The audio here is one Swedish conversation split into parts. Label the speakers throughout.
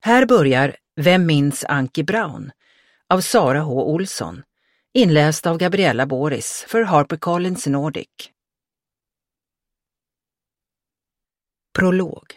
Speaker 1: Här börjar Vem minns Anki Brown av Sara H. Olsson, inläst av Gabriella Boris för HarperCollins Nordic. Prolog.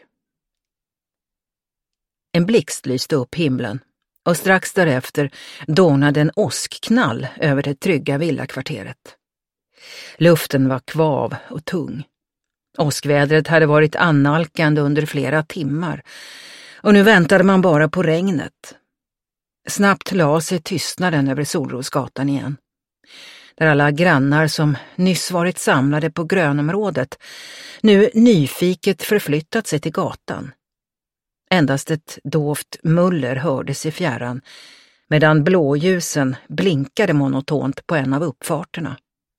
Speaker 1: En blixt lyste upp himlen och strax därefter dånade en åskknall över det trygga villakvarteret. Luften var kvav och tung. Åskvädret hade varit annalkande under flera timmar och nu väntade man bara på regnet. Snabbt la sig tystnaden över Solrosgatan igen, där alla grannar som nyss varit samlade på grönområdet nu nyfiket förflyttat sig till gatan. Endast ett dovt muller hördes i fjärran, medan blåljusen blinkade monotont på en av uppfarterna.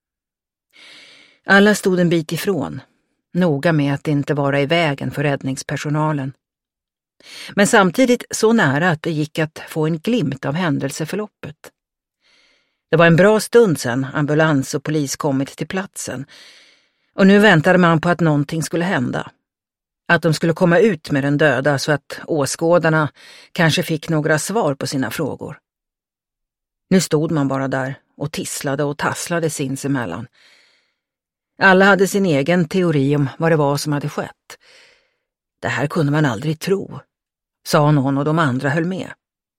Speaker 1: Alla stod en bit ifrån, noga med att inte vara i vägen för räddningspersonalen. Men samtidigt så nära att det gick att få en glimt av händelseförloppet. Det var en bra stund sedan ambulans och polis kommit till platsen, och nu väntade man på att någonting skulle hända. Att de skulle komma ut med den döda så att åskådarna kanske fick några svar på sina frågor. Nu stod man bara där och tisslade och tasslade sinsemellan. Alla hade sin egen teori om vad det var som hade skett. Det här kunde man aldrig tro, sa någon och de andra höll med.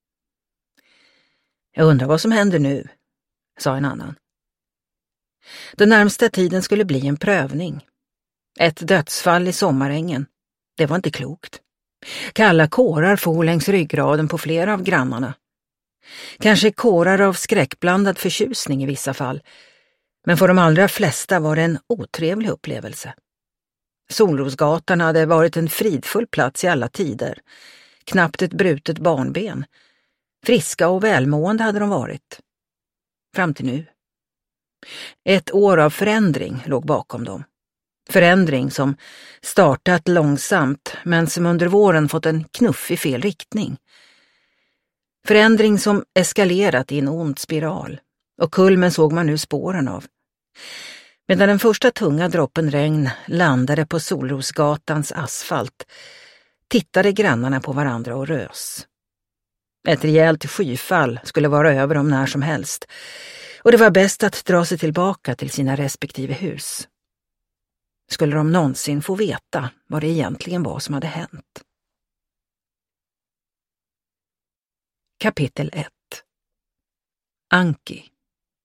Speaker 1: Jag undrar vad som händer nu, sa en annan. Den närmsta tiden skulle bli en prövning. Ett dödsfall i Sommarängen. Det var inte klokt. Kalla kårar for längs ryggraden på flera av grannarna. Kanske kårar av skräckblandad förtjusning i vissa fall. Men för de allra flesta var det en otrevlig upplevelse. Solrosgatan hade varit en fridfull plats i alla tider. Knappt ett brutet barnben. Friska och välmående hade de varit. Fram till nu. Ett år av förändring låg bakom dem. Förändring som startat långsamt men som under våren fått en knuff i fel riktning. Förändring som eskalerat i en ond spiral, och kulmen såg man nu spåren av. Medan den första tunga droppen regn landade på Solrosgatans asfalt tittade grannarna på varandra och rös. Ett rejält skyfall skulle vara över dem när som helst, och det var bäst att dra sig tillbaka till sina respektive hus. Skulle de någonsin få veta vad det egentligen var som hade hänt? Kapitel 1. Anki.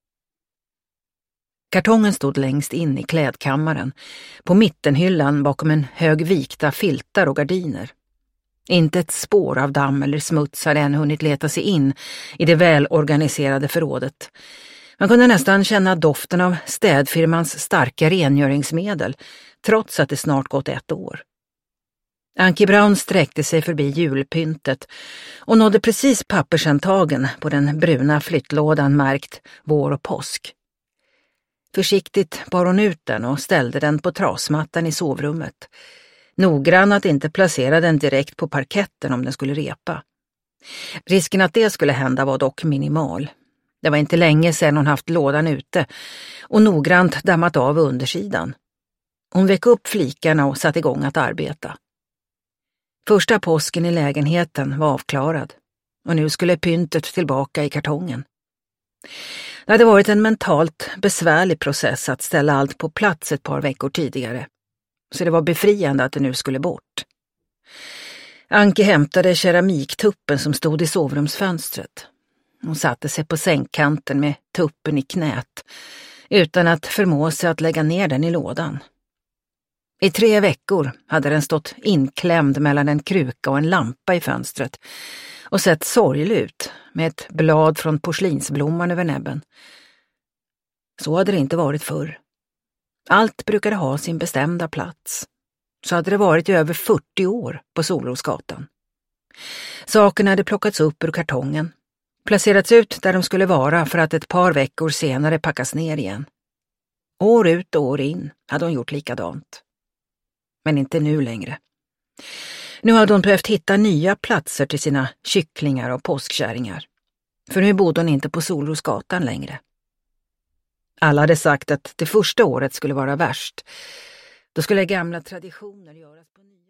Speaker 1: Kartongen stod längst in i klädkammaren, på mittenhyllan bakom en hög vikta filtar och gardiner. Inte ett spår av damm eller smuts hade än hunnit leta sig in i det välorganiserade förrådet. Man kunde nästan känna doften av städfirmans starka rengöringsmedel, trots att det snart gått 1 år. Anki Brown sträckte sig förbi julpyntet och nådde precis pappershandtagen på den bruna flyttlådan märkt vår och påsk. Försiktigt bar hon ut den och ställde den på trasmattan i sovrummet. Noggrann att inte placera den direkt på parketten om den skulle repa. Risken att det skulle hända var dock minimal. Det var inte länge sedan hon haft lådan ute och noggrant dammat av undersidan. Hon väck upp flikarna och satte igång att arbeta. Första påsken i lägenheten var avklarad och nu skulle pyntet tillbaka i kartongen. Det hade varit en mentalt besvärlig process att ställa allt på plats ett par veckor tidigare, så det var befriande att det nu skulle bort. Anki hämtade keramiktuppen som stod i sovrumsfönstret. Hon satte sig på sängkanten med tuppen i knät utan att förmå sig att lägga ner den i lådan. I 3 veckor hade den stått inklämd mellan en kruka och en lampa i fönstret och sett sorglig ut med ett blad från porslinsblomman över näbben. Så hade det inte varit förr. Allt brukade ha sin bestämda plats. Så hade det varit i över 40 år på Solrosgatan. Sakerna hade plockats upp ur kartongen, placerats ut där de skulle vara för att ett par veckor senare packas ner igen. År ut och år in hade hon gjort likadant. Men inte nu längre. Nu hade hon behövt hitta nya platser till sina kycklingar och påskkärringar. För nu bodde hon inte på Solrosgatan längre. Alla hade sagt att det första året skulle vara värst. Då skulle gamla traditioner göras på nya.